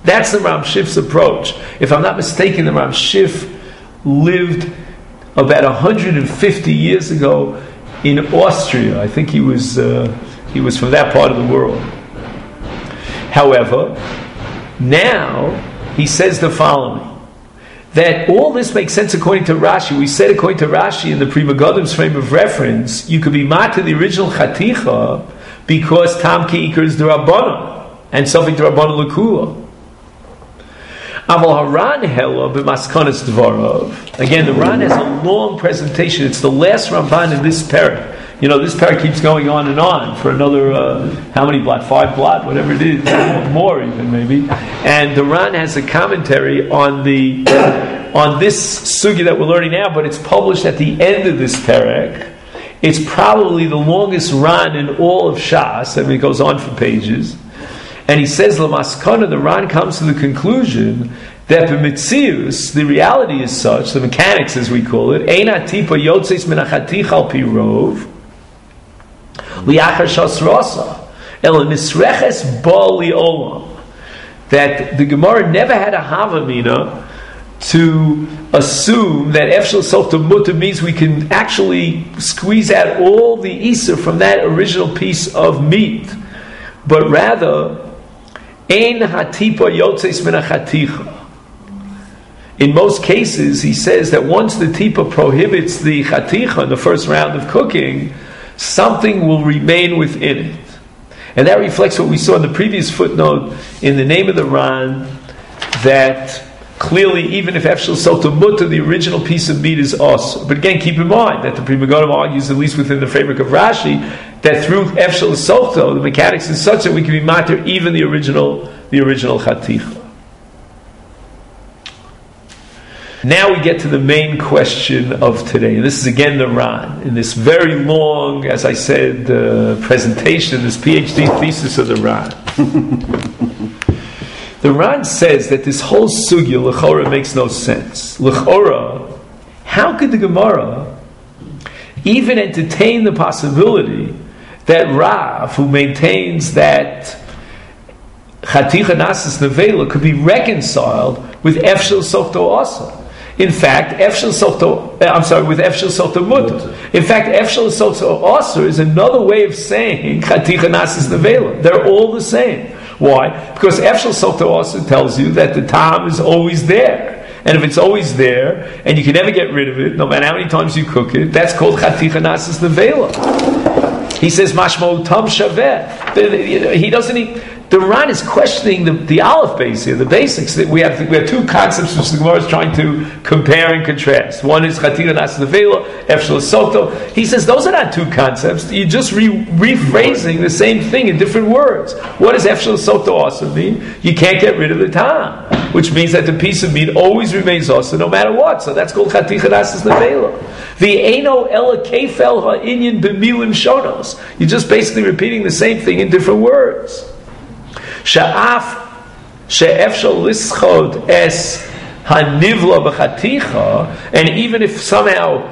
That's the Ram Shif's approach. If I'm not mistaken, the Ram Shif lived about 150 years ago in Austria. I think he was from that part of the world. However, now he says the following, that all this makes sense according to Rashi. We said according to Rashi in the Pri Megadim's frame of reference, you could be mat to the original chaticha because tam ke'ikar is the Rabbanon and something to Rabbanon l'kula. Aval Haran hela b'maskanas dvarav. Again, the Ran has a long presentation. It's the last Ramban in this parak. You know, this parak keeps going on for another, how many blot? 5 blot, whatever it is, more even maybe. And the Ran has a commentary on this sugya that we're learning now, but it's published at the end of this parak. It's probably the longest Ran in all of Shas. I mean, it goes on for pages. And he says, Lamaskana, the Ran comes to the conclusion that the Mitzius, the reality is such, the mechanics as we call it, Eina tipa yotzeis min hachatich al pi rov, liachar shasrasa, ela nisreches ba li'olam. That the Gemara never had a havamina to assume that Efshel Softa Mutter means we can actually squeeze out all the Isser from that original piece of meat. But rather, Ein hatipa yotzeis min hachaticha. In most cases, he says that once the tipa prohibits the chaticha in the first round of cooking, something will remain within it. And that reflects what we saw in the previous footnote in the name of the Ran, that clearly, even if Efshel Sota Mutta, the original piece of meat is us. But again, keep in mind that the Pri Megadim argues, at least within the framework of Rashi, that through Efshel Sota, the mechanics is such that we can be matir even the original chaticha. Now we get to the main question of today. And this is again the Ran. In this very long, as I said, presentation, this PhD thesis of the Ran. The Ran says that this whole sugya, l'chora, makes no sense. L'chora, how could the Gemara even entertain the possibility that Rav, who maintains that Chaticha Nasis Nevela could be reconciled with Efshel Softo Asa? In fact, with Efshel Softo Mutter. In fact, Efshel Softo Asa is another way of saying Chaticha Nasis Nevela. They're all the same. Why? Because Efshel Softo also tells you that the tam is always there. And if it's always there, and you can never get rid of it, no matter how many times you cook it, that's called Chaticha Nasis Nevela. He says, Mashmo Tam Shaveh. He doesn't... The Ran is questioning the aleph base here, the basics. We have two concepts which the Gemara is trying to compare and contrast. One is Chaticha Nasis Nevela, Efshel Softo. He says those are not two concepts. You're just rephrasing the same thing in different words. What does Efshel Softo also mean? You can't get rid of the tam, which means that the piece of meat always remains also no matter what. So that's called Chaticha Nasis Nevela. The Eino Ela Kefel Ha'inyan B'milim Shonos. You're just basically repeating the same thing in different words. Sha'af she'efshel lischod es hanivla b'chaticha, and even if somehow,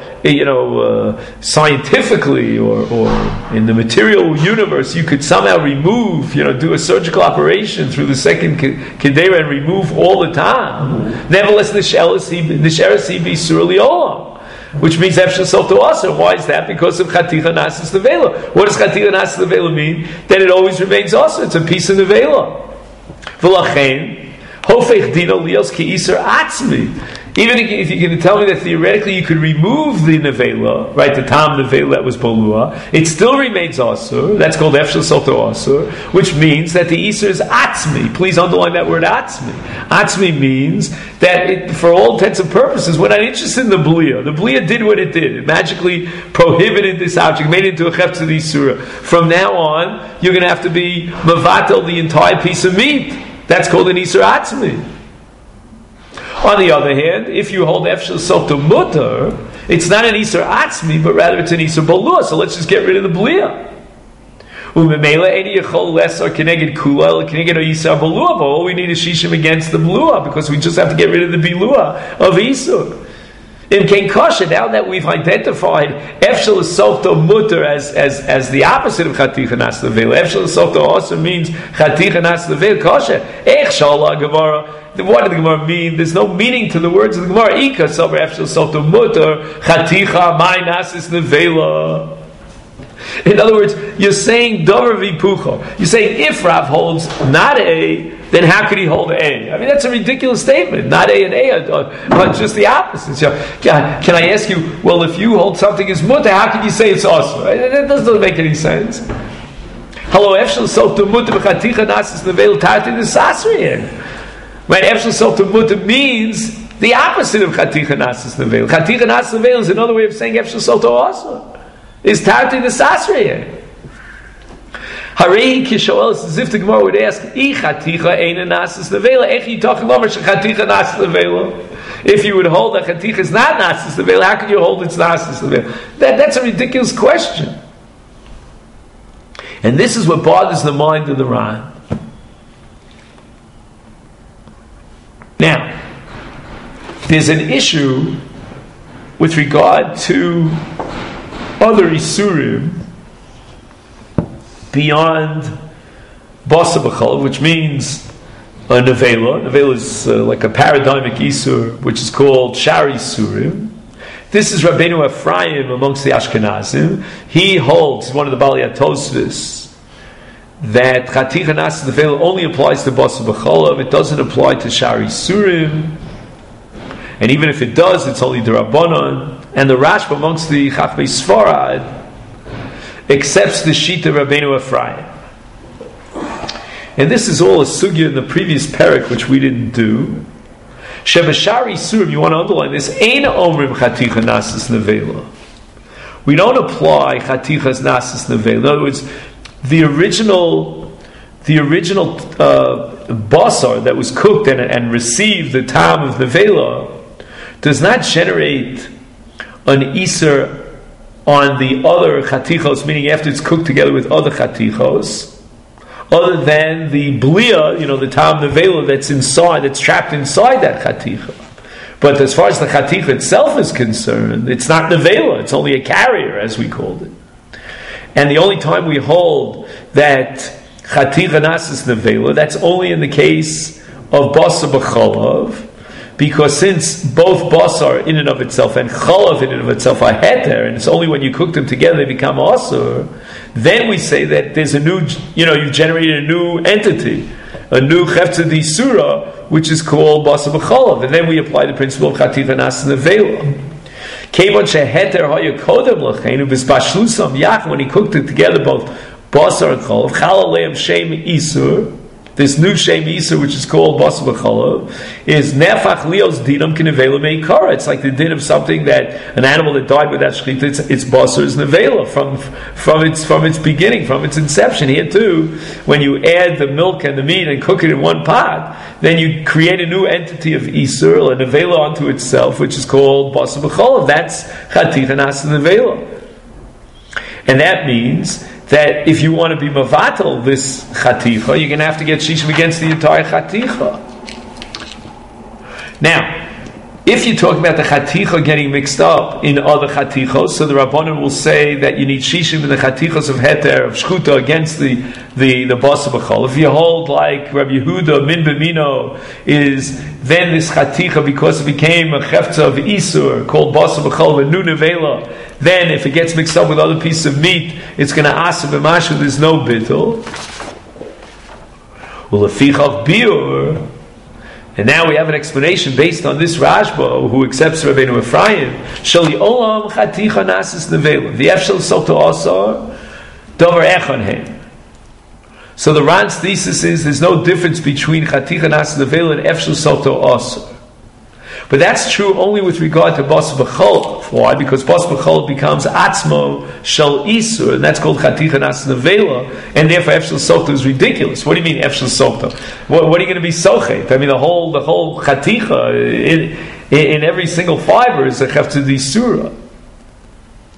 scientifically or in the material universe, you could somehow remove, do a surgical operation through the second kedera and remove all the time. Nevertheless, nisherasi b'isur liolam. Which means Efshel Softo Aser. Why is that? Because of Chaticha Nasis Nevela. What does Chaticha Nasis Nevela mean? That it always remains Aser. It's a piece of Nevela. V'lachein, Hofech Dino Lios Ki Iser Atzmi. Even if you're going to tell me that theoretically you could remove the Nevela, right, the Tam Nevela that was Bolua, it still remains Asur. That's called Efshel Softo Asur, which means that the Iser is Atzmi. Please underline that word Atzmi. Atzmi means that for all intents and purposes, we're not interested in the Blia. The Blia did what it did. It magically prohibited this object, made it into a Chefetz Isura. From now on, you're going to have to be Mavatel the entire piece of meat. That's called an Iser Atzmi. On the other hand, if you hold Efshel Softo Mutter, it's not an Iser Atzmi, but rather it's an Iser Balua. So let's just get rid of the Blia. All we need is Shishim against the Blua, because we just have to get rid of the Bilua of Isur. In Kain Kosher, now that we've identified Efshel Softo Mutter as the opposite of Chaticha Nas Nevela, Efshel Softo also means Chaticha Nas Nevela Kosher. Ech Shallah Gemara. What did the Gemara mean? There's no meaning to the words of the Gemara. Ika Sober Efshel Softo Mutter Chaticha Mai Nasis Nevela. In other words, you're saying Dover Vipucho. You're saying if Rav holds not A, then how could he hold A? I mean, that's a ridiculous statement. Not A and A are just the opposites. Can I ask you, well, if you hold something as mutter, how can you say it's also? That doesn't make any sense. Hello, Efshel Softo Mutter B'chaticha Nasis Nevel Tarti Nesasriyen. Right, Efshel Softo Mutter means the opposite of Chaticha Nasis Nevel. Chaticha Nasis Nevel is another way of saying Efshel Softo also. Is Tarti Nesasriyen. Harei Kishoel, as if the Gemara would ask, Chaticha Eina Nasis Nevela. Echi Tachim Lomer Chaticha Nasis Nevela. If you would hold that Chaticha is not Nasis Nevela, how could you hold it's Nasis Nevela? That's a ridiculous question. And this is what bothers the mind of the Ran. Now, there's an issue with regard to other Isurim beyond Basa B'chol, which means a Nevela. Nevela is like a paradigmic Isur, which is called Shari Isurim. This is Rabbeinu Ephraim amongst the Ashkenazim. He holds, one of the Balei HaTosfos, that Chaticha Nas Nevela only applies to Basa B'chol. It doesn't apply to Shari Isurim. And even if it does, it's only the Rabbanon. And the Rashba amongst the Chachmei Sfarad accepts the Shita Rabbeinu Ephraim. And this is all a sugya in the previous parak, which we didn't do. Shebashari Surim, you want to underline this, Ein Omrim Chaticha Nasis Nevela. We don't apply Chatichas Nasis Nevela. In other words, the original basar that was cooked and received the tam of Nevela does not generate an Isur on the other chatichos, meaning after it's cooked together with other chatichos, other than the blia, the tam nevela that's inside, that's trapped inside that chaticha. But as far as the chaticha itself is concerned, it's not nevela; it's only a carrier, as we called it. And the only time we hold that chaticha nasis nevela, that's only in the case of basa b'cholav. Because since both basar in and of itself and chalav in and of itself are heter, and it's only when you cook them together they become asur, then we say that there's a new, you've generated a new entity, a new chefza d'isura, which is called basar b'chalav, and then we apply the principle of chaticha nas nevela. Kevon sheheter haya kodem l'cheinu b'sbashlusam yach, when he cooked it together both basar and chalav, chalaleim shem isur. This new Shem Yisur, which is called Basa B'cholav, is Nefach Lios Dinam Kinevela Meikara. It's like the din of something that an animal that died without Shechita, its Basa is Nevela from its beginning, from its inception. Here too, when you add the milk and the meat and cook it in one pot, then you create a new entity of Yisur, a Nevela unto itself, which is called Basa B'cholav. That's Chaticha Nas Nevela. And that means that if you want to be mavatal this chaticha, you're going to have to get shishim against the entire chaticha. Now, if you talk about the chaticha getting mixed up in other chatichos, so the Rabbanan will say that you need shishim in the chatichos of heter, of shchuta, against the basa b'chol. If you hold like Rabbi Yehuda, min b'mino, is then this chaticha, because it became a chefza of isur, called basa b'chol, a new nevela, then if it gets mixed up with other pieces of meat, it's going to asa b'mashu, there's no bittul. Well, lefichav biur, and now we have an explanation based on this Rashba, who accepts Rabbeinu Ephraim. Shali olam chaticha nasis nevela. The efshel sokto asar davar echon hem. So the Ran's thesis is there's no difference between chaticha nasis nevela and efshel sokto asar. But that's true only with regard to basa b'chol. Why? Because basa b'chol becomes atzmo shel isur, and that's called chaticha nas nevela, and therefore efshel sokto is ridiculous. What do you mean efshel sokto? What are you going to be sochet? I mean the whole chaticha in every single fiber is a chefza d'isura.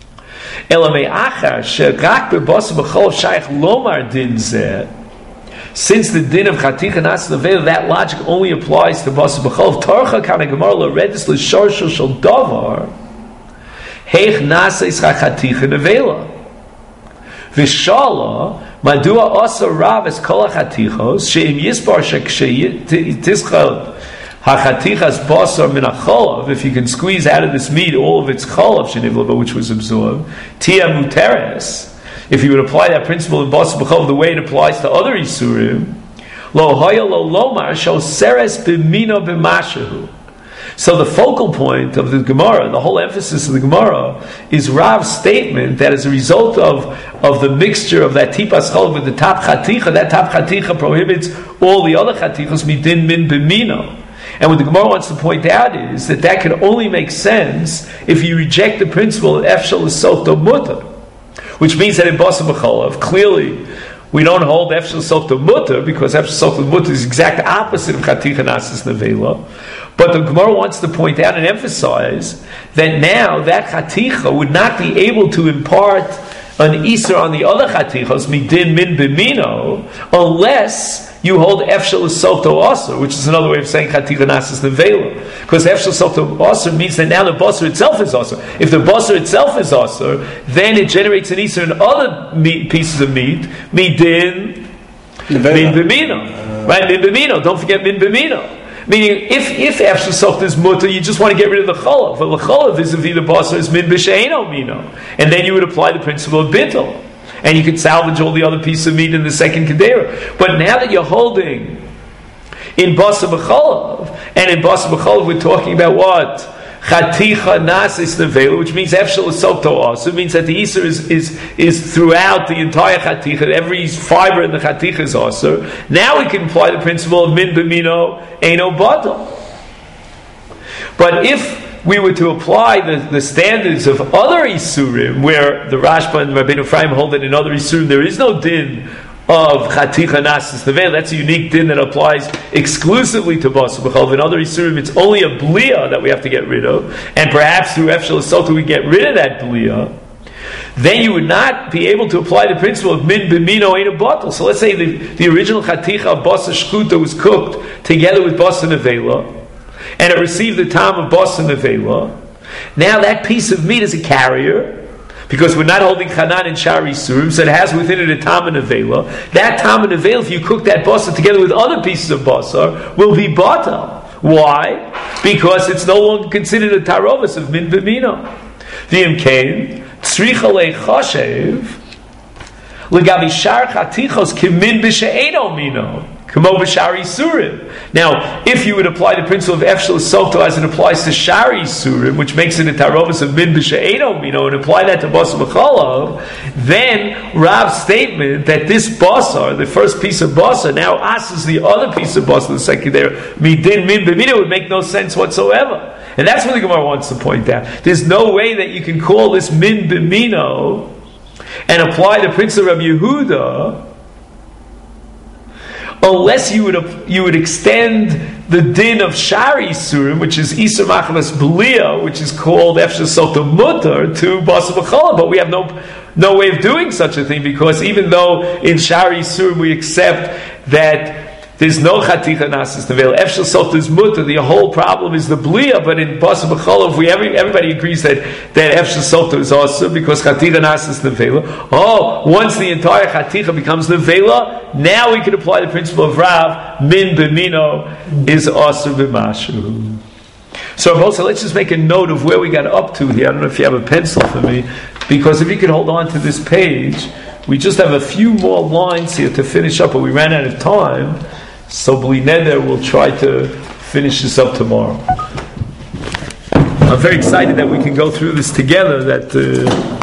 Elamei achar she'rak b'basa b'chol shaykh lomar din zeh Since the din of chaticha nas nevela, that logic only applies to basar b'cholav. Torcha kana gemara loredis l'sharsho shel davar heich naseis chaticha nevela v'shala madua asa rav es kol hachatichos sheim yisbar sheksheyitischal hachatichas basar min hacholav. If you can squeeze out of this meat all of its cholav shenivlava, which was absorbed, tia muteres. If you would apply that principle in basar b'cholav the way it applies to other isurim, lo hoya lo lomar shel seres b'mino b'mashahu. So the focal point of the Gemara, the whole emphasis of the Gemara, is Rav's statement that as a result of the mixture of that tipas cholav with the top chaticha, that top chaticha prohibits all the other chatichos midin min b'mino. And what the Gemara wants to point out is that can only make sense if you reject the principle of efshel l'soto mutter. Which means that in basar b'cholav, clearly, we don't hold efshel softa mutter, because efshel softa mutter is the exact opposite of chaticha nasis nevela. But the Gemara wants to point out and emphasize that now that chaticha would not be able to impart an iser on the other chatichos, midin min b'mino, unless you hold efshel softa aser, which is another way of saying chaticha nasis nevela. Because efshel softa aser means that now the basar itself is aser. If the basar itself is aser, then it generates an iser in other pieces of meat, midin min b'mino. Right, min b'mino. Don't forget min b'mino. Meaning, if efshel softa is mutter, you just want to get rid of the cholav. But the cholav vis-a-vis the basar is min b'she'eno mino, and then you would apply the principle of bittul, and you could salvage all the other pieces of meat in the second kedera. But now that you're holding in basar b'cholav, and in basar b'cholav we're talking about what? Chaticha nasis nevela, which means efshel softa aser. It means that the iser is throughout the entire chaticha. Every fiber in the chaticha is aser. Now we can apply the principle of min b'mino eino batel. But if we were to apply the standards of other isurim, where the Rashba and Rabbeinu Ephraim hold that in other isurim there is no din of chaticha nasis nevela, that's a unique din that applies exclusively to basar b'cholav. In other isurim, it's only a blia that we have to get rid of, and perhaps through efshel softa we get rid of that blia. Then you would not be able to apply the principle of min b'mino ein a batel. So let's say the original chaticha of basar shchuta was cooked together with basar nevela, and it received the tam of basar nevela. Now that piece of meat is a carrier, because we're not holding chanan and shari surim, so it has within it a tam and nevela. That tam and nevela, if you cook that basar together with other pieces of basar, will be batel. Why? Because it's no longer considered a tarovas of min b'mino. V'imkein tzricha leichashev legabi shar chatichos kimin b'she'eno mino. Now, if you would apply the principle of efshel softa as it applies to shari surim, which makes it a tarovas of min b'she'eno mino, and apply that to basar b'cholav, then Rav's statement that this basar, the first piece of basar, now asks the other piece of basar, the second there, midin min b'mino, would make no sense whatsoever. And that's what the Gemara wants to point out. There's no way that you can call this min b'mino and apply the principle of Yehuda unless you would extend the din of shari surim, which is isur machamas blia, which is called efshel softa mutter, to basar b'cholav. But we have no way of doing such a thing, because even though in shari surim we accept that there's no chaticha nasis nevela, efshel softa is mutter, the whole problem is the blia. But in basar b'cholav, everybody agrees that efshel softa is also because chaticha nasis nevela. Once the entire chaticha becomes nevela, now we can apply the principle of Rav, min b'mino is also b'mashu. So also, let's just make a note of where we got up to here. I don't know if you have a pencil for me, because if you could hold on to this page, we just have a few more lines here to finish up, but we ran out of time. So bli neder, we'll try to finish this up tomorrow. I'm very excited that we can go through this together, that